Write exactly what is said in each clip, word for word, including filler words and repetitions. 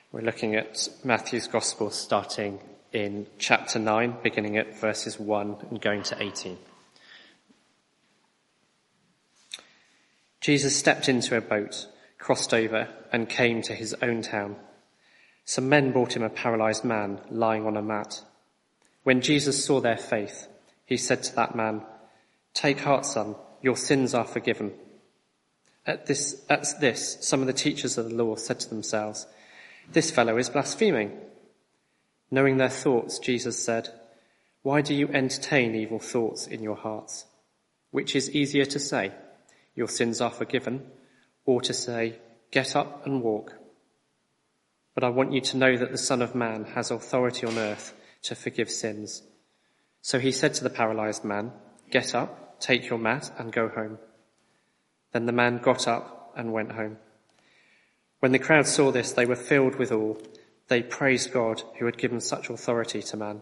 We're looking at Matthew's Gospel starting in chapter nine, beginning at verses one and going to eighteen. Jesus stepped into a boat, crossed over, and came to his own town. Some men brought him a paralyzed man lying on a mat. When Jesus saw their faith, he said to that man, "Take heart, son, your sins are forgiven." At this, at this, some of the teachers of the law said to themselves, "This fellow is blaspheming." Knowing their thoughts, Jesus said, "Why do you entertain evil thoughts in your hearts? Which is easier to say, 'Your sins are forgiven,' or to say, 'Get up and walk'? But I want you to know that the Son of Man has authority on earth to forgive sins." So he said to the paralyzed man, "Get up, take your mat and go home." Then the man got up and went home. When the crowd saw this, they were filled with awe. They praised God who had given such authority to man.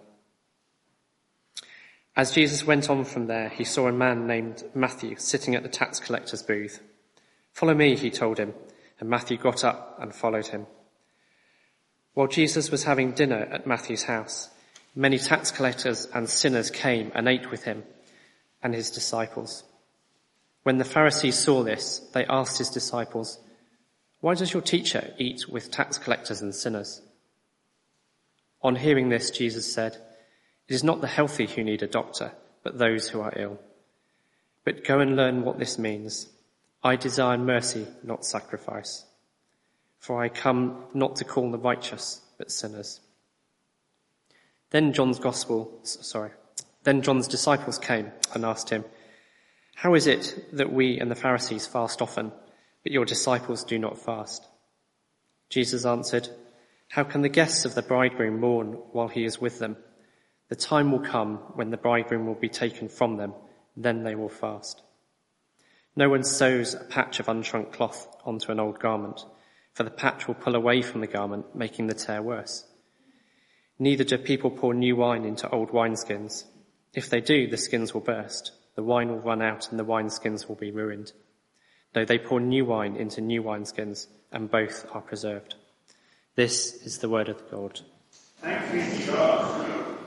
As Jesus went on from there, he saw a man named Matthew sitting at the tax collector's booth. "Follow me," he told him, and Matthew got up and followed him. While Jesus was having dinner at Matthew's house, many tax collectors and sinners came and ate with him and his disciples. When the Pharisees saw this, they asked his disciples, "Why does your teacher eat with tax collectors and sinners?" On hearing this, Jesus said, "It is not the healthy who need a doctor, but those who are ill. But go and learn what this means. I desire mercy, not sacrifice. For I come not to call the righteous, but sinners." Then John's gospel, sorry, then John's disciples came and asked him, "How is it that we and the Pharisees fast often, but your disciples do not fast?" Jesus answered, "How can the guests of the bridegroom mourn while he is with them? The time will come when the bridegroom will be taken from them, then they will fast. No one sews a patch of unshrunk cloth onto an old garment, for the patch will pull away from the garment, making the tear worse. Neither do people pour new wine into old wineskins. If they do, the skins will burst, the wine will run out, and the wineskins will be ruined. No, they pour new wine into new wineskins, and both are preserved." This is the word of God. Thanks be to God.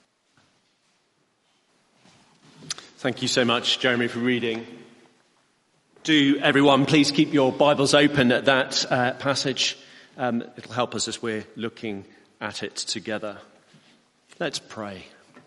Thank you so much, Jeremy, for reading. Do everyone please keep your Bibles open at that uh, passage. Um, it'll help us as we're looking at it together. Let's pray.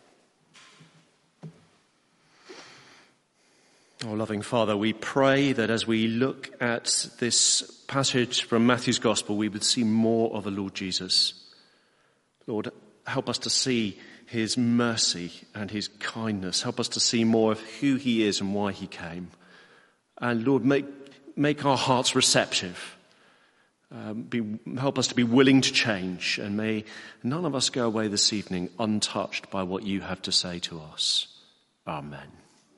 Oh, loving Father, we pray that as we look at this passage from Matthew's Gospel, we would see more of the Lord Jesus. Lord, help us to see his mercy and his kindness. Help us to see more of who he is and why he came. And Lord, make make our hearts receptive. Um, be, help us to be willing to change. And may none of us go away this evening untouched by what you have to say to us. Amen.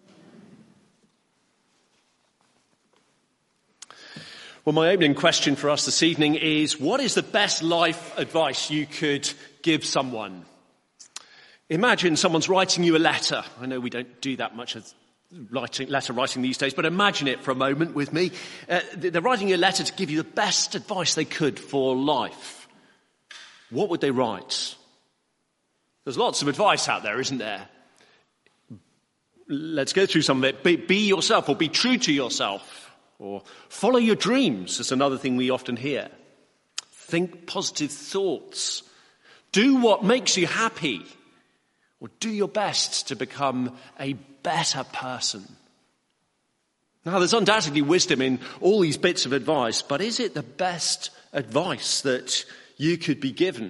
Well, my opening question for us this evening is, what is the best life advice you could give someone? Imagine someone's writing you a letter. I know we don't do that much as writing, letter writing these days, but imagine it for a moment with me. Uh, they're writing you a letter to give you the best advice they could for life. What would they write? There's lots of advice out there, isn't there? Let's go through some of it. Be, be yourself, or be true to yourself. Or follow your dreams is another thing we often hear. Think positive thoughts. Do what makes you happy. Or do your best to become a better person. Now, there's undoubtedly wisdom in all these bits of advice, but is it the best advice that you could be given?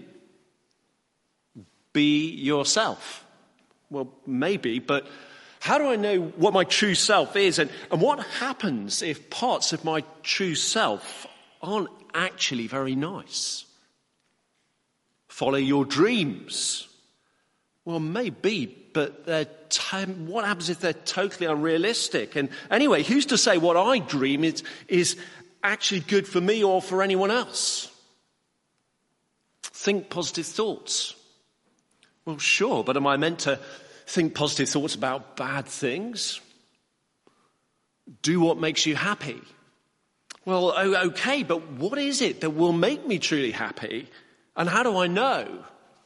Be yourself. Well, maybe, but how do I know what my true self is? And, and what happens if parts of my true self aren't actually very nice? Follow your dreams. Well, maybe, but they're t- what happens if they're totally unrealistic? And anyway, who's to say what I dream is, is actually good for me or for anyone else? Think positive thoughts. Well, sure, but am I meant to think positive thoughts about bad things? Do what makes you happy. Well, okay, but what is it that will make me truly happy? And how do I know?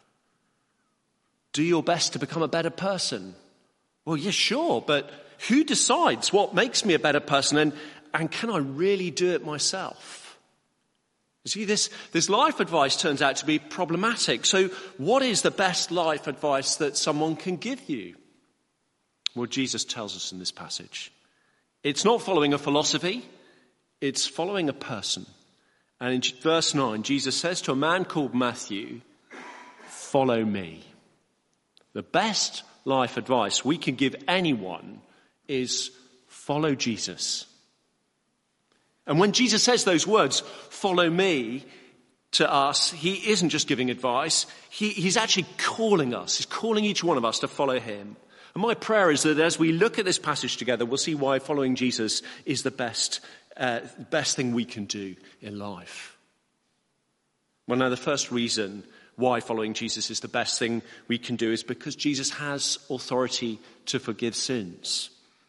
Do your best to become a better person. Well, yes, sure, but who decides what makes me a better person, and, and can I really do it myself? You see, this, this life advice turns out to be problematic. So what is the best life advice that someone can give you? Well, Jesus tells us in this passage. It's not following a philosophy, it's following a person. And in verse nine, Jesus says to a man called Matthew, "Follow me." The best life advice we can give anyone is follow Jesus. And when Jesus says those words, "follow me," to us, he isn't just giving advice. He, he's actually calling us. He's calling each one of us to follow him. And my prayer is that as we look at this passage together, we'll see why following Jesus is the best, uh, best thing we can do in life. Well, now the first reason why following Jesus is the best thing we can do is because Jesus has authority to forgive sins.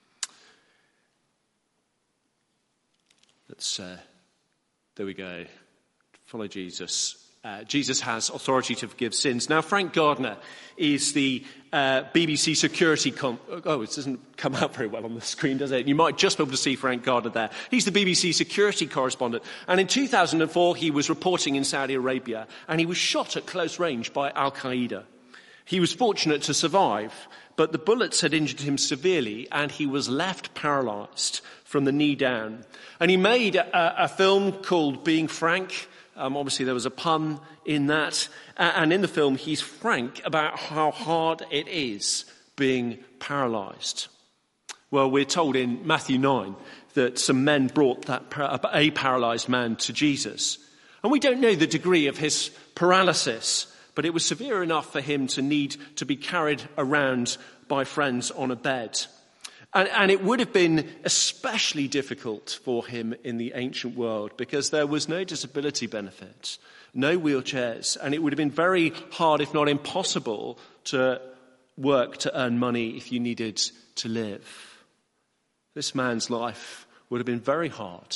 Let's, uh, there we go. Follow Jesus. Uh, Jesus has authority to forgive sins. Now, Frank Gardner is the uh, B B C security... Com- oh, it doesn't come out very well on the screen, does it? You might just be able to see Frank Gardner there. He's the B B C security correspondent. And in two thousand four, he was reporting in Saudi Arabia, and he was shot at close range by Al-Qaeda. He was fortunate to survive, but the bullets had injured him severely, and he was left paralyzed from the knee down. And he made a, a film called Being Frank. Um, obviously, there was a pun in that. Uh, and in the film, he's frank about how hard it is being paralyzed. Well, we're told in Matthew nine that some men brought that par- a paralyzed man to Jesus. And we don't know the degree of his paralysis, but it was severe enough for him to need to be carried around by friends on a bed. And, and it would have been especially difficult for him in the ancient world because there was no disability benefit, no wheelchairs, and it would have been very hard, if not impossible, to work to earn money if you needed to live. This man's life would have been very hard.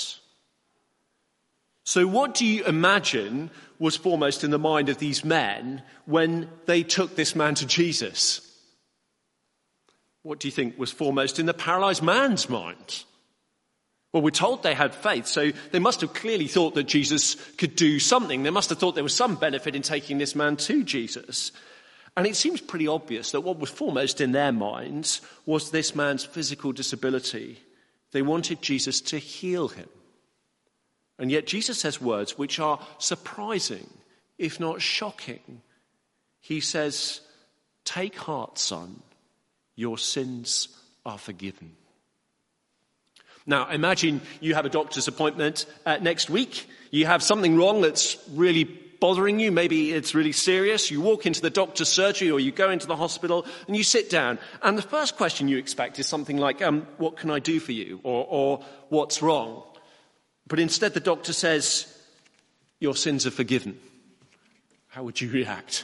So what do you imagine was foremost in the mind of these men when they took this man to Jesus? What do you think was foremost in the paralyzed man's mind? Well, we're told they had faith, so they must have clearly thought that Jesus could do something. They must have thought there was some benefit in taking this man to Jesus. And it seems pretty obvious that what was foremost in their minds was this man's physical disability. They wanted Jesus to heal him. And yet Jesus says words which are surprising, if not shocking. He says, "Take heart, son. Your sins are forgiven." Now, imagine you have a doctor's appointment uh, next week. You have something wrong that's really bothering you. Maybe it's really serious. You walk into the doctor's surgery or you go into the hospital and you sit down. And the first question you expect is something like, um, what can I do for you? Or, or what's wrong? But instead the doctor says, your sins are forgiven. How would you react?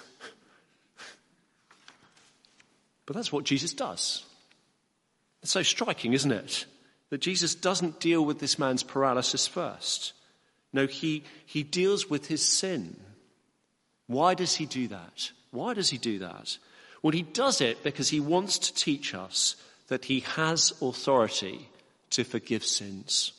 But that's what Jesus does. It's so striking, isn't it? That Jesus doesn't deal with this man's paralysis first. No, he, he deals with his sin. Why does he do that? Why does he do that? Well, he does it because he wants to teach us that he has authority to forgive sins.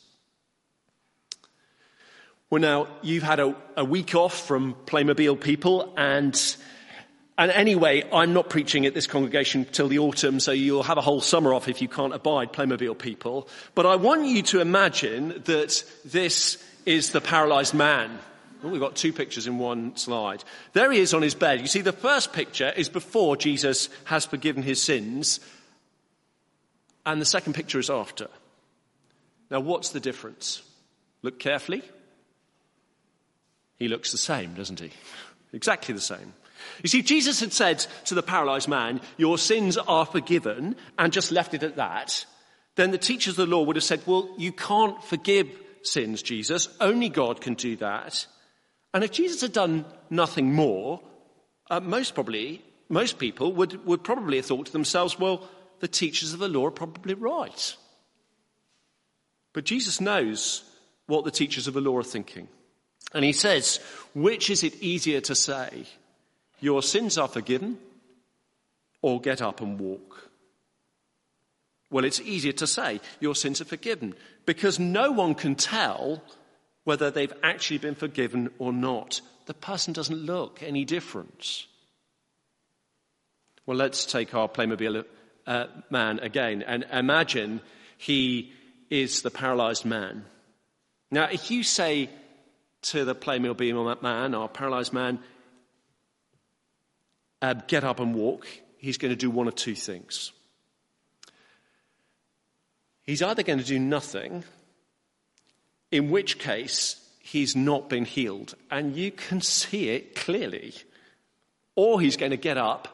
Well, now, you've had a, a week off from Playmobil people, and And anyway, I'm not preaching at this congregation till the autumn, so you'll have a whole summer off if you can't abide Playmobil people. But I want you to imagine that this is the paralyzed man. Oh, we've got two pictures in one slide. There he is on his bed. You see, the first picture is before Jesus has forgiven his sins, and the second picture is after. Now, what's the difference? Look carefully. He looks the same, doesn't he? Exactly the same. You see, Jesus had said to the paralyzed man, your sins are forgiven, and just left it at that. Then the teachers of the law would have said, well, you can't forgive sins, Jesus. Only God can do that. And if Jesus had done nothing more, uh, most probably, most people would, would probably have thought to themselves, well, the teachers of the law are probably right. But Jesus knows what the teachers of the law are thinking. And he says, which is it easier to say, your sins are forgiven, or get up and walk? Well, it's easier to say, your sins are forgiven, because no one can tell whether they've actually been forgiven or not. The person doesn't look any different. Well, let's take our Playmobil uh, man again and imagine he is the paralyzed man. Now, if you say to the Playmobil man, our paralyzed man, uh, get up and walk, he's going to do one of two things. He's either going to do nothing, in which case he's not been healed, and you can see it clearly, or he's going to get up,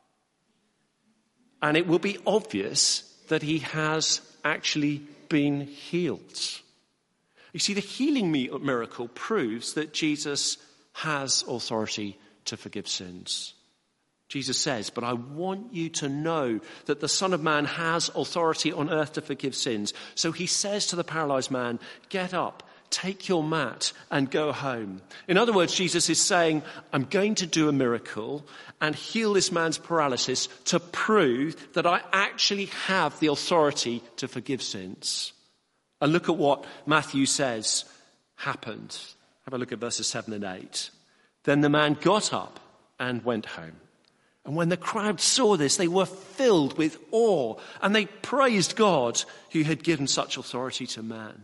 and it will be obvious that he has actually been healed. You see, the healing miracle proves that Jesus has authority to forgive sins. Jesus says, but I want you to know that the Son of Man has authority on earth to forgive sins. So he says to the paralyzed man, get up, take your mat and go home. In other words, Jesus is saying, I'm going to do a miracle and heal this man's paralysis to prove that I actually have the authority to forgive sins. And look at what Matthew says happened. Have a look at verses seven and eight. Then the man got up and went home. And when the crowd saw this, they were filled with awe, and they praised God who had given such authority to man.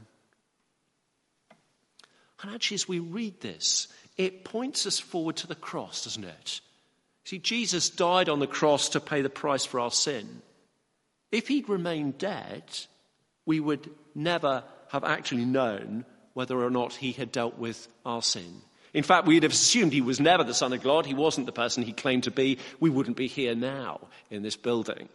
And actually, as we read this, it points us forward to the cross, doesn't it? See, Jesus died on the cross to pay the price for our sin. If he'd remained dead, we would never have actually known whether or not he had dealt with our sin. In fact, we'd have assumed he was never the Son of God. He wasn't the person he claimed to be. We wouldn't be here now in this building.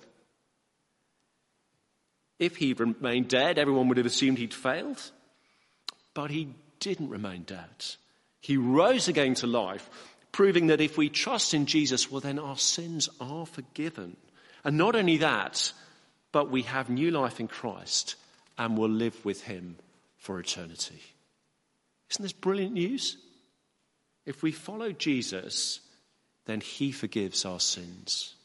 If he remained dead, everyone would have assumed he'd failed. But he didn't remain dead. He rose again to life, proving that if we trust in Jesus, well, then our sins are forgiven. And not only that, but we have new life in Christ and will live with him for eternity. Isn't this brilliant news? If we follow Jesus, then he forgives our sins.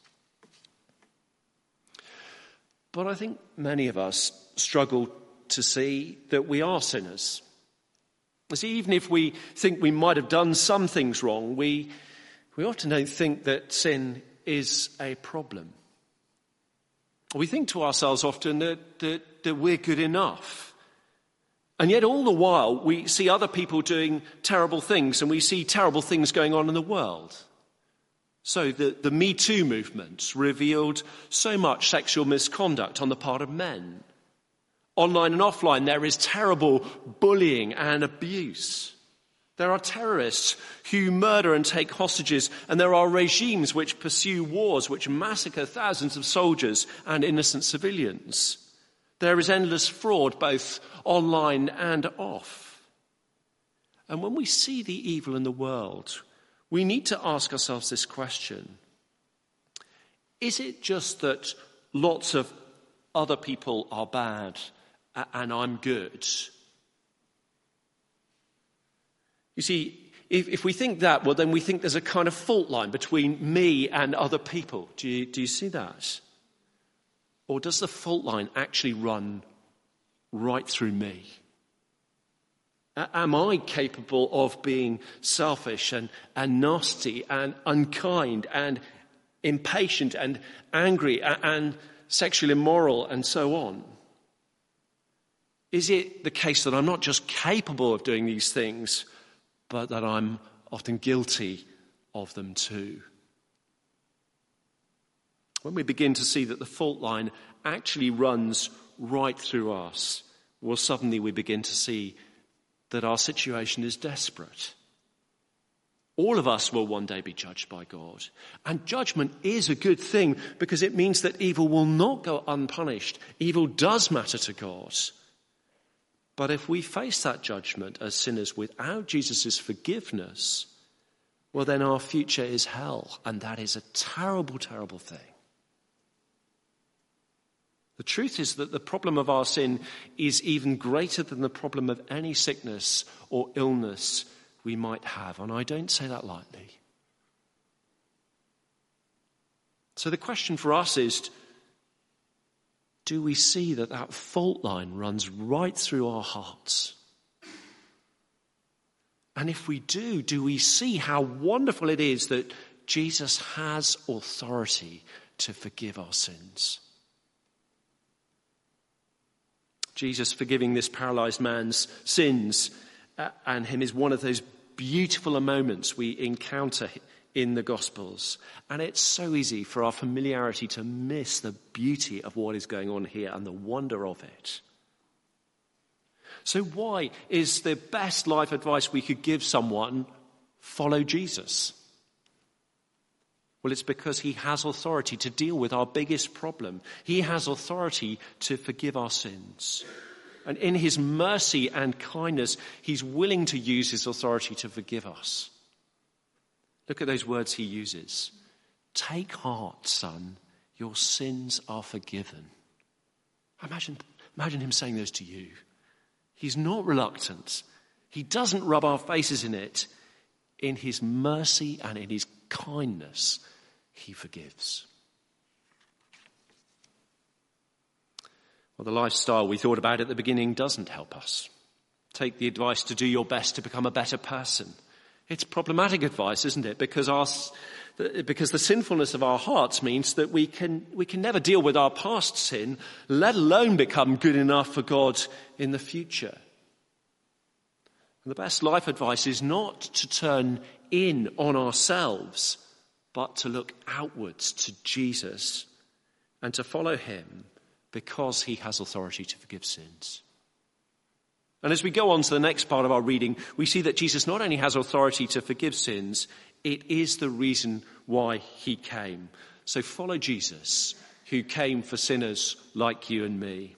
But I think many of us struggle to see that we are sinners. See, even if we think we might have done some things wrong, we, we often don't think that sin is a problem. We think to ourselves often that, that, that we're good enough. And yet all the while we see other people doing terrible things, and we see terrible things going on in the world. So the, the Me Too movement revealed so much sexual misconduct on the part of men. Online and offline, there is terrible bullying and abuse. There are terrorists who murder and take hostages, and there are regimes which pursue wars which massacre thousands of soldiers and innocent civilians. There is endless fraud, both online and off. And when we see the evil in the world, we need to ask ourselves this question. Is it just that lots of other people are bad and I'm good? You see, if, if we think that, well, then we think there's a kind of fault line between me and other people. Do you, do you see that? Or does the fault line actually run right through me? Am I capable of being selfish and, and nasty and unkind and impatient and angry and, and sexually immoral and so on? Is it the case that I'm not just capable of doing these things, but that I'm often guilty of them too? When we begin to see that the fault line actually runs right through us, well, suddenly we begin to see that our situation is desperate. All of us will one day be judged by God. And judgment is a good thing because it means that evil will not go unpunished. Evil does matter to God. But if we face that judgment as sinners without Jesus' forgiveness, well, then our future is hell. And that is a terrible, terrible thing. The truth is that the problem of our sin is even greater than the problem of any sickness or illness we might have. And I don't say that lightly. So the question for us is, do we see that that fault line runs right through our hearts? And if we do, do we see how wonderful it is that Jesus has authority to forgive our sins? Jesus forgiving this paralyzed man's sins uh, and him is one of those beautiful moments we encounter in the Gospels. And it's so easy for our familiarity to miss the beauty of what is going on here and the wonder of it. So why is the best life advice we could give someone, follow Jesus? Well, it's because he has authority to deal with our biggest problem. He has authority to forgive our sins. And in his mercy and kindness, he's willing to use his authority to forgive us. Look at those words he uses. Take heart, son, your sins are forgiven. Imagine, imagine him saying those to you. He's not reluctant. He doesn't rub our faces in it. In his mercy and in his kindness, he forgives. Well, the lifestyle we thought about at the beginning doesn't help us. Take the advice to do your best to become a better person. It's problematic advice, isn't it? Because our, because the sinfulness of our hearts means that we can, we can never deal with our past sin, let alone become good enough for God in the future. And the best life advice is not to turn in on ourselves, but to look outwards to Jesus and to follow him because he has authority to forgive sins. And as we go on to the next part of our reading, we see that Jesus not only has authority to forgive sins, it is the reason why he came. So follow Jesus, who came for sinners like you and me.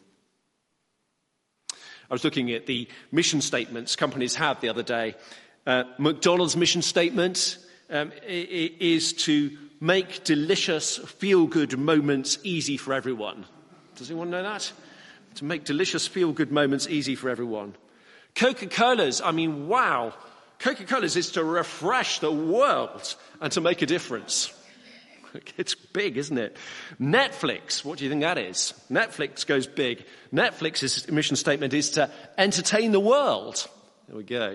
I was looking at the mission statements companies have the other day. Uh, McDonald's mission statement um, is to make delicious, feel-good moments easy for everyone. Does anyone know that? To make delicious, feel-good moments easy for everyone. Coca-Cola's, I mean, wow. Coca-Cola's is to refresh the world and to make a difference. It's big, isn't it? Netflix, what do you think that is? Netflix goes big. Netflix's mission statement is to entertain the world. There we go.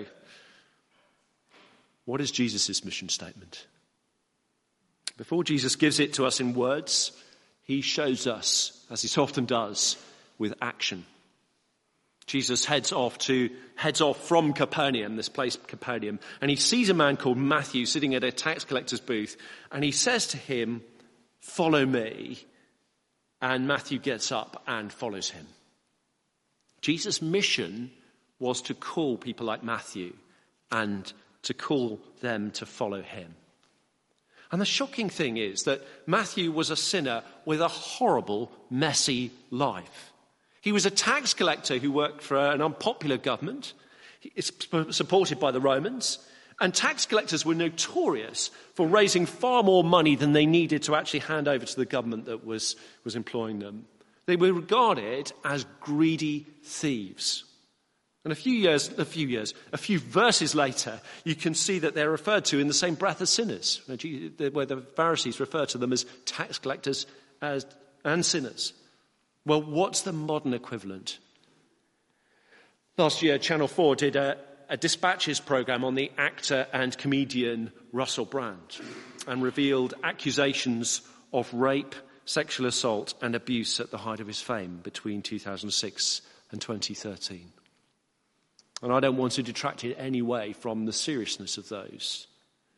What is Jesus' mission statement? Before Jesus gives it to us in words, he shows us, as he so often does, with action. Jesus heads off to heads off from Capernaum, this place Capernaum, and he sees a man called Matthew sitting at a tax collector's booth, and he says to him, "Follow me." And Matthew gets up and follows him. Jesus' mission was to call people like Matthew and to call them to follow him. And the shocking thing is that Matthew was a sinner with a horrible, messy life. He was a tax collector who worked for an unpopular government. It's supported by the Romans. And tax collectors were notorious for raising far more money than they needed to actually hand over to the government that was, was employing them. They were regarded as greedy thieves. And a few years, a few years, a few verses later, you can see that they're referred to in the same breath as sinners, where the Pharisees refer to them as tax collectors as, and sinners. Well, what's the modern equivalent? Last year, Channel four did a, a dispatches program on the actor and comedian Russell Brand and revealed accusations of rape, sexual assault and abuse at the height of his fame between two thousand six and twenty thirteen. And I don't want to detract in any way from the seriousness of those.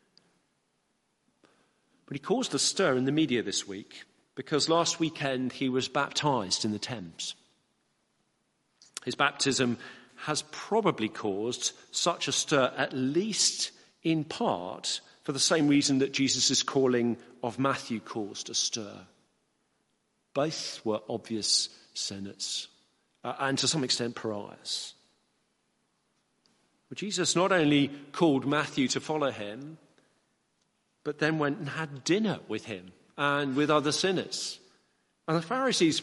But he caused a stir in the media this week because last weekend he was baptized in the Thames. His baptism has probably caused such a stir, at least in part, for the same reason that Jesus' calling of Matthew caused a stir. Both were obvious sinners, uh, and to some extent pariahs. But Jesus not only called Matthew to follow him, but then went and had dinner with him and with other sinners. And the Pharisees,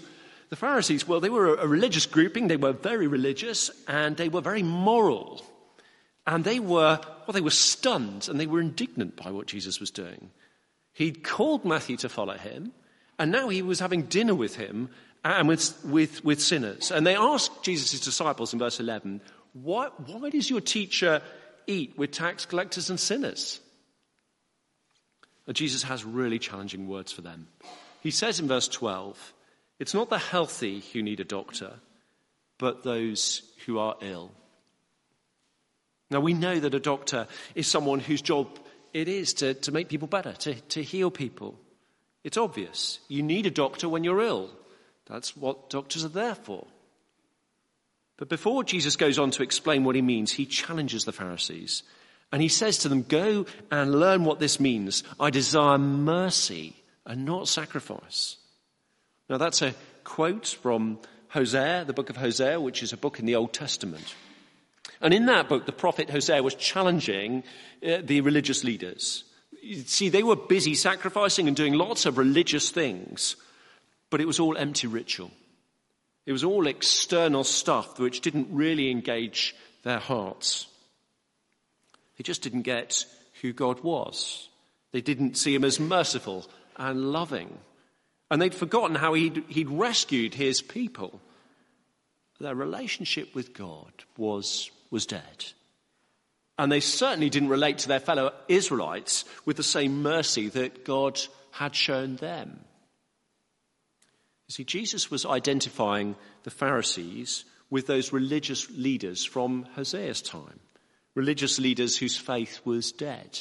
the Pharisees, well, they were a religious grouping. They were very religious and they were very moral. And they were, well, they were stunned and they were indignant by what Jesus was doing. He'd called Matthew to follow him, and now he was having dinner with him and with, with, with sinners. And they asked Jesus' disciples in verse eleven, why, why does your teacher eat with tax collectors and sinners? And Jesus has really challenging words for them. He says in verse twelve, it's not the healthy who need a doctor, but those who are ill. Now, we know that a doctor is someone whose job it is to, to make people better, to, to heal people. It's obvious. You need a doctor when you're ill. That's what doctors are there for. But before Jesus goes on to explain what he means, he challenges the Pharisees. And he says to them, go and learn what this means. I desire mercy and not sacrifice. Now, that's a quote from Hosea, the book of Hosea, which is a book in the Old Testament. And in that book, the prophet Hosea was challenging uh, the religious leaders. You see, they were busy sacrificing and doing lots of religious things, but it was all empty ritual. It was all external stuff which didn't really engage their hearts. They just didn't get who God was. They didn't see him as merciful and loving. And they'd forgotten how he'd, he'd rescued his people. Their relationship with God was, was dead. And they certainly didn't relate to their fellow Israelites with the same mercy that God had shown them. You see, Jesus was identifying the Pharisees with those religious leaders from Hosea's time. Religious leaders whose faith was dead.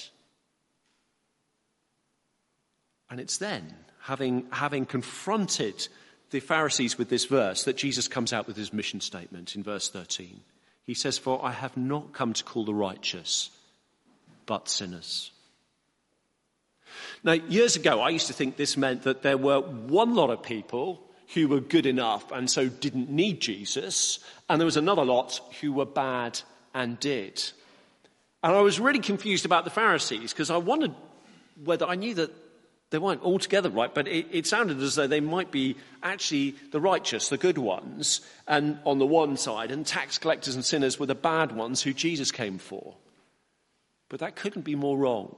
And it's then, having, having confronted the Pharisees with this verse, that Jesus comes out with his mission statement in verse thirteen. He says, for I have not come to call the righteous, but sinners. Now, years ago, I used to think this meant that there were one lot of people who were good enough and so didn't need Jesus, and there was another lot who were bad and did. And I was really confused about the Pharisees because I wondered whether I knew that they weren't altogether right, but it, it sounded as though they might be actually the righteous, the good ones, and on the one side, and tax collectors and sinners were the bad ones who Jesus came for. But that couldn't be more wrong.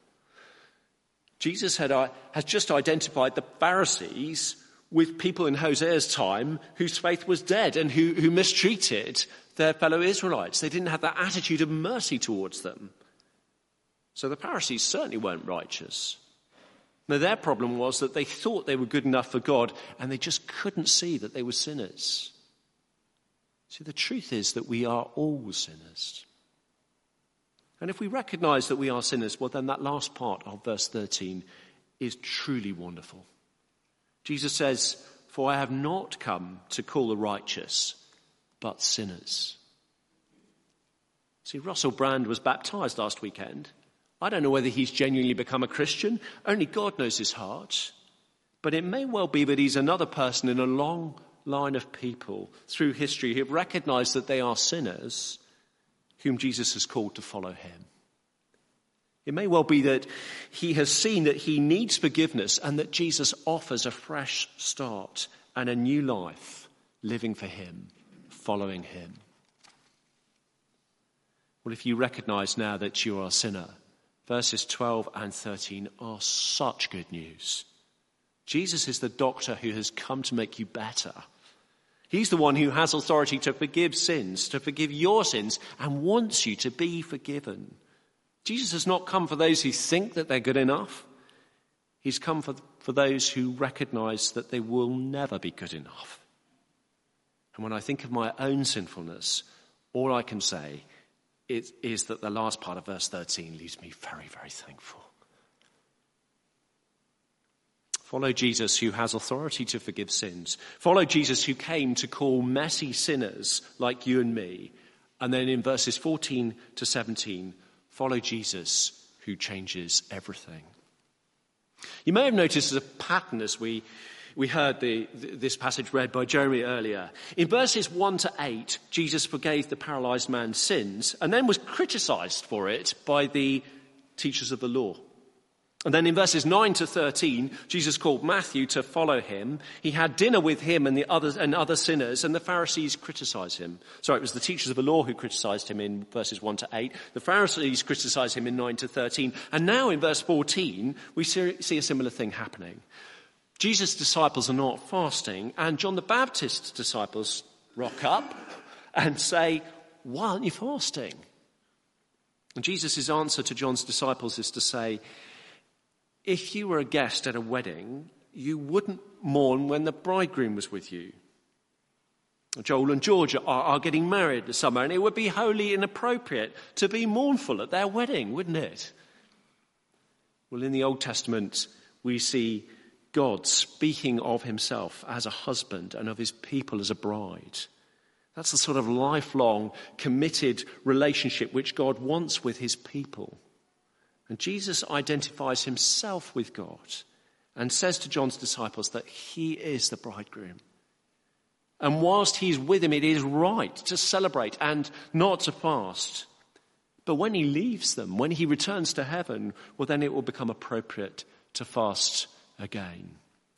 Jesus had, uh, has just identified the Pharisees with people in Hosea's time whose faith was dead and who, who mistreated their fellow Israelites. They didn't have that attitude of mercy towards them. So the Pharisees certainly weren't righteous. Now, their problem was that they thought they were good enough for God and they just couldn't see that they were sinners. See, the truth is that we are all sinners. And if we recognize that we are sinners, well, then that last part of verse thirteen is truly wonderful. Jesus says, for I have not come to call the righteous, but sinners. See, Russell Brand was baptized last weekend. I don't know whether he's genuinely become a Christian. Only God knows his heart. But it may well be that he's another person in a long line of people through history who have recognized that they are sinners whom Jesus has called to follow him. It may well be that he has seen that he needs forgiveness and that Jesus offers a fresh start and a new life living for him, following him. Well, if you recognize now that you are a sinner, verses twelve and thirteen are such good news. Jesus is the doctor who has come to make you better. He's the one who has authority to forgive sins, to forgive your sins, and wants you to be forgiven. Jesus has not come for those who think that they're good enough. He's come for, for those who recognize that they will never be good enough. And when I think of my own sinfulness, all I can say is, is that the last part of verse thirteen leaves me very, very thankful. Follow Jesus, who has authority to forgive sins. Follow Jesus, who came to call messy sinners like you and me. And then in verses fourteen to seventeen, follow Jesus, who changes everything. You may have noticed a pattern as we, we heard the, this passage read by Jeremy earlier. In verses one to eight, Jesus forgave the paralyzed man's sins and then was criticized for it by the teachers of the law. And then in verses nine to thirteen, Jesus called Matthew to follow him. He had dinner with him and the others and other sinners, and the Pharisees criticized him. Sorry, it was the teachers of the law who criticized him in verses one to eight. The Pharisees criticized him in nine to thirteen. And now in verse fourteen, we see a similar thing happening. Jesus' disciples are not fasting, and John the Baptist's disciples rock up and say, "Why aren't you fasting?" And Jesus' answer to John's disciples is to say, if you were a guest at a wedding, you wouldn't mourn when the bridegroom was with you. Joel and George are, are getting married this summer, and it would be wholly inappropriate to be mournful at their wedding, wouldn't it? Well, in the Old Testament, we see God speaking of himself as a husband and of his people as a bride. That's the sort of lifelong, committed relationship which God wants with his people. And Jesus identifies himself with God and says to John's disciples that he is the bridegroom. And whilst he's with him, it is right to celebrate and not to fast. But when he leaves them, when he returns to heaven, well, then it will become appropriate to fast again.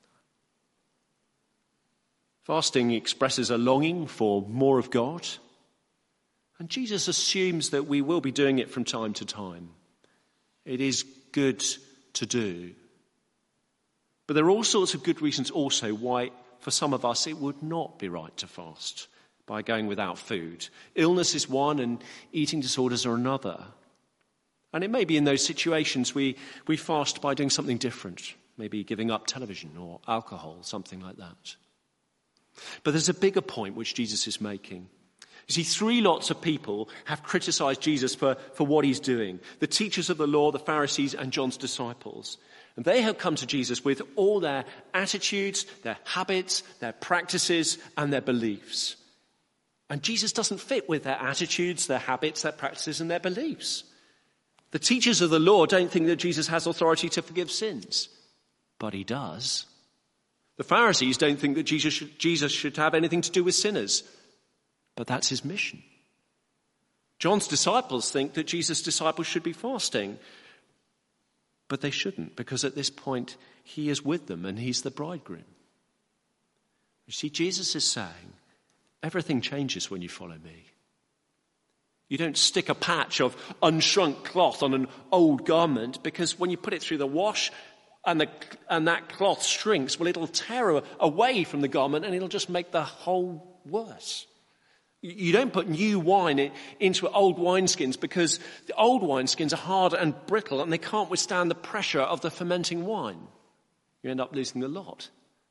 Fasting expresses a longing for more of God. And Jesus assumes that we will be doing it from time to time. It is good to do. But there are all sorts of good reasons also why, for some of us, it would not be right to fast by going without food. Illness is one and eating disorders are another. And it may be in those situations we, we fast by doing something different, maybe giving up television or alcohol, something like that. But there's a bigger point which Jesus is making. You see, three lots of people have criticized Jesus for, for what he's doing. The teachers of the law, the Pharisees, and John's disciples. And they have come to Jesus with all their attitudes, their habits, their practices, and their beliefs. And Jesus doesn't fit with their attitudes, their habits, their practices, and their beliefs. The teachers of the law don't think that Jesus has authority to forgive sins. But he does. The Pharisees don't think that Jesus should, Jesus should have anything to do with sinners. But that's his mission. John's disciples think that Jesus' disciples should be fasting. But they shouldn't, because at this point he is with them and he's the bridegroom. You see, Jesus is saying, everything changes when you follow me. You don't stick a patch of unshrunk cloth on an old garment, because when you put it through the wash and, the, and that cloth shrinks, well, it'll tear away from the garment and it'll just make the whole worse. You don't put new wine into old wineskins, because the old wineskins are hard and brittle and they can't withstand the pressure of the fermenting wine. You end up losing the lot.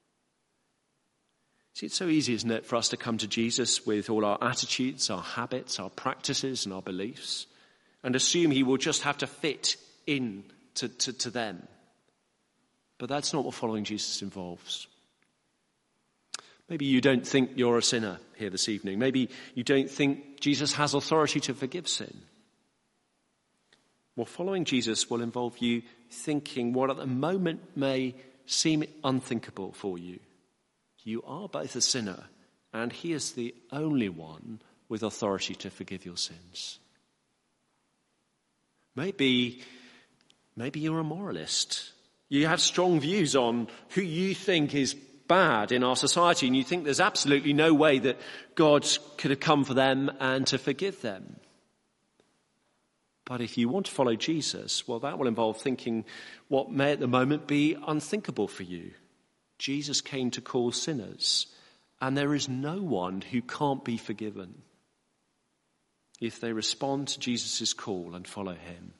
See, it's so easy, isn't it, for us to come to Jesus with all our attitudes, our habits, our practices and our beliefs, and assume he will just have to fit in to, to, to them. But that's not what following Jesus involves. Maybe you don't think you're a sinner here this evening. Maybe you don't think Jesus has authority to forgive sin. Well, following Jesus will involve you thinking what at the moment may seem unthinkable for you. You are both a sinner, and he is the only one with authority to forgive your sins. Maybe, maybe you're a moralist. You have strong views on who you think is bad in our society, and you think there's absolutely no way that God could have come for them and to forgive them. But if you want to follow Jesus, well, that will involve thinking what may at the moment be unthinkable for you. Jesus came to call sinners, and there is no one who can't be forgiven if they respond to Jesus' call and follow him.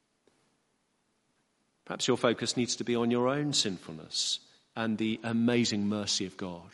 Perhaps your focus needs to be on your own sinfulness and the amazing mercy of God.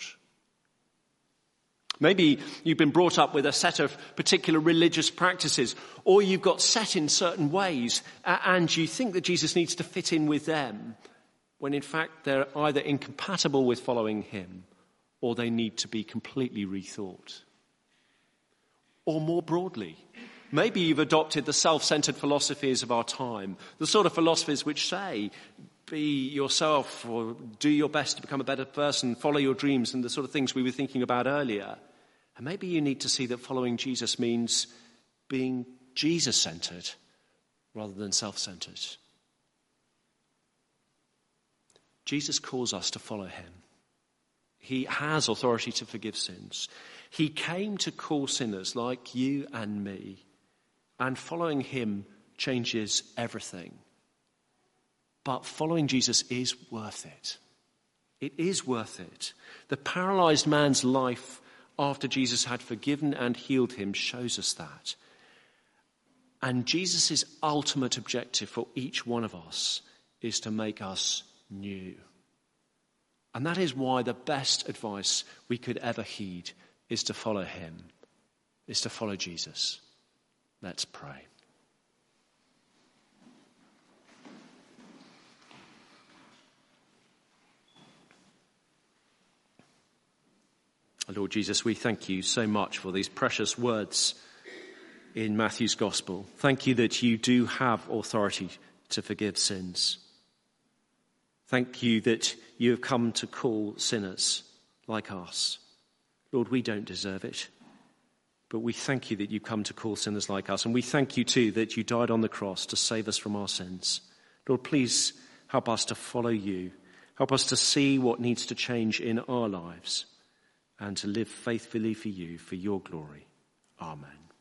Maybe you've been brought up with a set of particular religious practices, or you've got set in certain ways and you think that Jesus needs to fit in with them, when in fact they're either incompatible with following him or they need to be completely rethought. Or more broadly, maybe you've adopted the self-centered philosophies of our time, the sort of philosophies which say, be yourself or do your best to become a better person, follow your dreams, and the sort of things we were thinking about earlier. And maybe you need to see that following Jesus means being Jesus-centered rather than self-centered. Jesus calls us to follow him. He has authority to forgive sins. He came to call sinners like you and me, and following him changes everything. But following Jesus is worth it. It is worth it. The paralyzed man's life after Jesus had forgiven and healed him shows us that. And Jesus' ultimate objective for each one of us is to make us new. And that is why the best advice we could ever heed is to follow him, is to follow Jesus. Let's pray. Lord Jesus, we thank you so much for these precious words in Matthew's Gospel. Thank you that you do have authority to forgive sins. Thank you that you have come to call sinners like us. Lord, we don't deserve it, but we thank you that you come to call sinners like us. And we thank you too that you died on the cross to save us from our sins. Lord, please help us to follow you. Help us to see what needs to change in our lives and to live faithfully for you, for your glory. Amen.